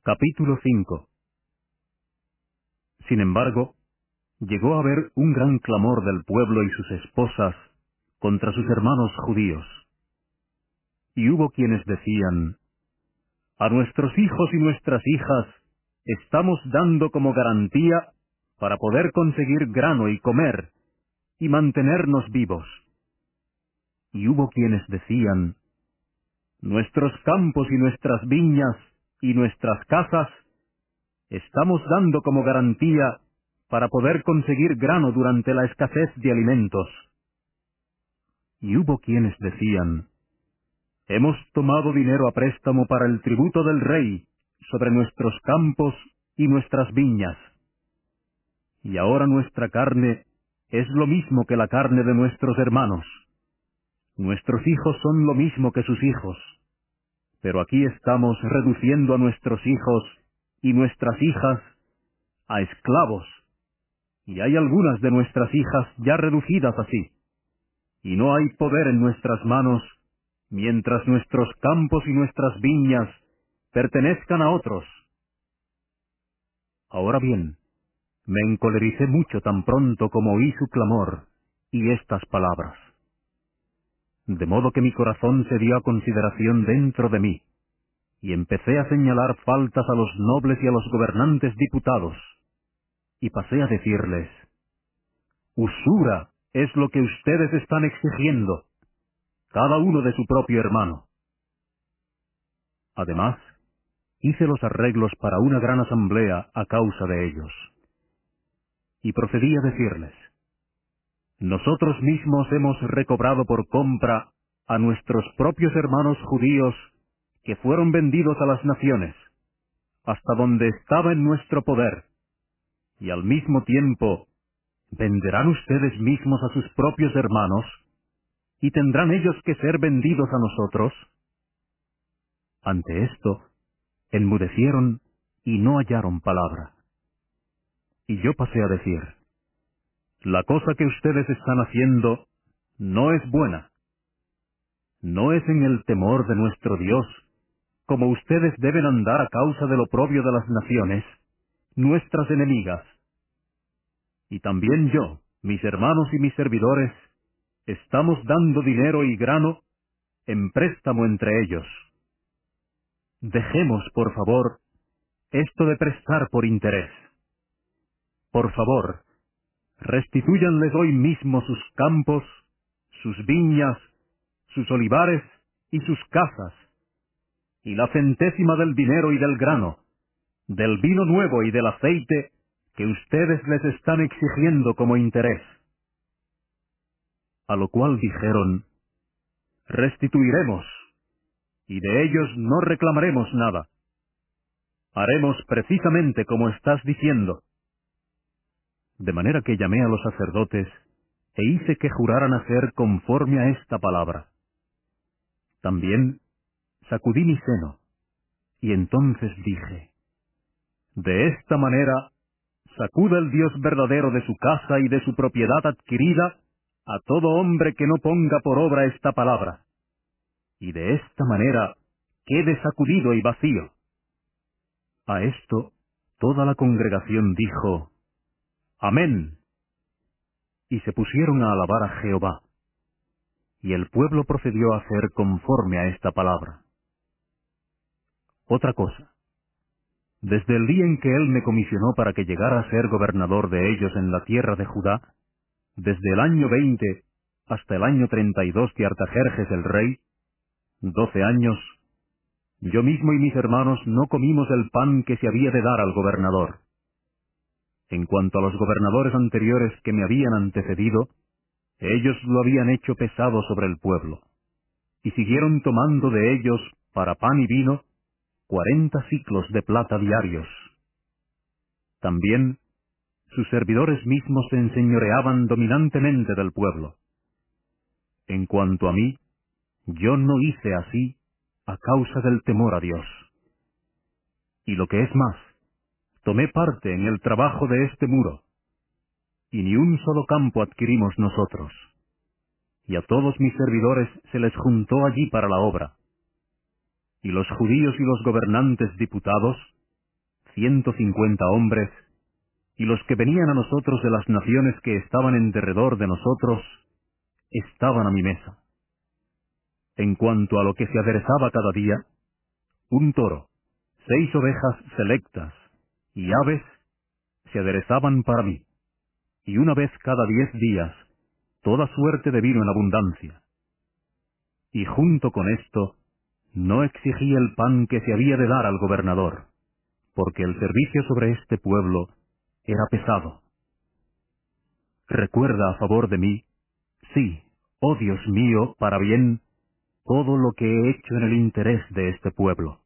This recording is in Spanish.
Capítulo 5. Sin embargo, llegó a haber un gran clamor del pueblo y sus esposas contra sus hermanos judíos. Y hubo quienes decían: a nuestros hijos y nuestras hijas estamos dando como garantía para poder conseguir grano y comer y mantenernos vivos. Y hubo quienes decían: nuestros campos y nuestras viñas y nuestras casas estamos dando como garantía para poder conseguir grano durante la escasez de alimentos. Y hubo quienes decían: hemos tomado dinero a préstamo para el tributo del rey sobre nuestros campos y nuestras viñas. Y ahora nuestra carne es lo mismo que la carne de nuestros hermanos. Nuestros hijos son lo mismo que sus hijos. Pero aquí estamos reduciendo a nuestros hijos y nuestras hijas a esclavos, y hay algunas de nuestras hijas ya reducidas así, y no hay poder en nuestras manos, mientras nuestros campos y nuestras viñas pertenezcan a otros. Ahora bien, me encolericé mucho tan pronto como oí su clamor y estas palabras. De modo que mi corazón se dio a consideración dentro de mí, y empecé a señalar faltas a los nobles y a los gobernantes diputados, y pasé a decirles: usura es lo que ustedes están exigiendo, cada uno de su propio hermano. Además, hice los arreglos para una gran asamblea a causa de ellos. Y procedí a decirles: nosotros mismos hemos recobrado por compra a nuestros propios hermanos judíos que fueron vendidos a las naciones, hasta donde estaba en nuestro poder, y al mismo tiempo venderán ustedes mismos a sus propios hermanos, y tendrán ellos que ser vendidos a nosotros. Ante esto, enmudecieron y no hallaron palabra. Y yo pasé a decir: la cosa que ustedes están haciendo no es buena. No es en el temor de nuestro Dios como ustedes deben andar a causa del oprobio de las naciones, nuestras enemigas. Y también yo, mis hermanos y mis servidores, estamos dando dinero y grano en préstamo entre ellos. Dejemos, por favor, esto de prestar por interés. Por favor, restitúyanles hoy mismo sus campos, sus viñas, sus olivares y sus casas, y la centésima del dinero y del grano, del vino nuevo y del aceite que ustedes les están exigiendo como interés. A lo cual dijeron: restituiremos, y de ellos no reclamaremos nada. Haremos precisamente como estás diciendo. De manera que llamé a los sacerdotes e hice que juraran hacer conforme a esta palabra. También sacudí mi seno, y entonces dije: de esta manera sacuda el Dios verdadero de su casa y de su propiedad adquirida a todo hombre que no ponga por obra esta palabra, y de esta manera quede sacudido y vacío. A esto toda la congregación dijo: Amén. Y se pusieron a alabar a Jehová. Y el pueblo procedió a hacer conforme a esta palabra. Otra cosa: desde el día en que él me comisionó para que llegara a ser gobernador de ellos en la tierra de Judá, desde el año 20 hasta el año 32 de Artajerjes el rey, 12 años, yo mismo y mis hermanos no comimos el pan que se había de dar al gobernador. En cuanto a los gobernadores anteriores que me habían antecedido, ellos lo habían hecho pesado sobre el pueblo, y siguieron tomando de ellos, para pan y vino, 40 siclos de plata diarios. También sus servidores mismos se enseñoreaban dominantemente del pueblo. En cuanto a mí, yo no hice así a causa del temor a Dios. Y lo que es más, tomé parte en el trabajo de este muro, y ni un solo campo adquirimos nosotros. Y a todos mis servidores se les juntó allí para la obra. Y los judíos y los gobernantes diputados 150 hombres, y los que venían a nosotros de las naciones que estaban en derredor de nosotros, estaban a mi mesa. En cuanto a lo que se aderezaba cada día, un toro, 6 ovejas selectas y aves se aderezaban para mí, y una vez cada 10 días, toda suerte de vino en abundancia. Y junto con esto, no exigí el pan que se había de dar al gobernador, porque el servicio sobre este pueblo era pesado. Recuerda a favor de mí, sí, oh Dios mío, para bien, todo lo que he hecho en el interés de este pueblo.